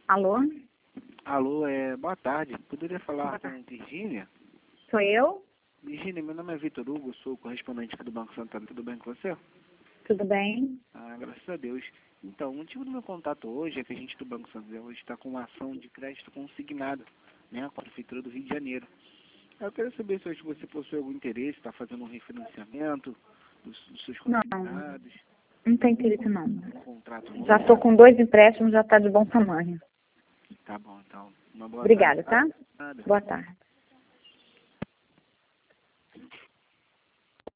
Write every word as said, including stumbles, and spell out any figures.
Alô? Alô, é, boa tarde. Poderia falar com Virgínia? Sou eu? Virgínia, meu nome é Vitor Hugo, sou correspondente aqui do Banco Santander. Tudo bem com você? Tudo bem? Ah, graças a Deus. Então, o motivo do meu contato hoje é que a gente do Banco Santander hoje está com uma ação de crédito consignado, né, com a Prefeitura do Rio de Janeiro. Eu quero saber se hoje você possui algum interesse, está fazendo um refinanciamento dos, dos seus Não, consignados, não tem interesse não. um contrato novo. Já estou com dois empréstimos, já está de bom tamanho. Tá bom, então. Uma boa Obrigada, tarde. tá? Nada. Boa tarde.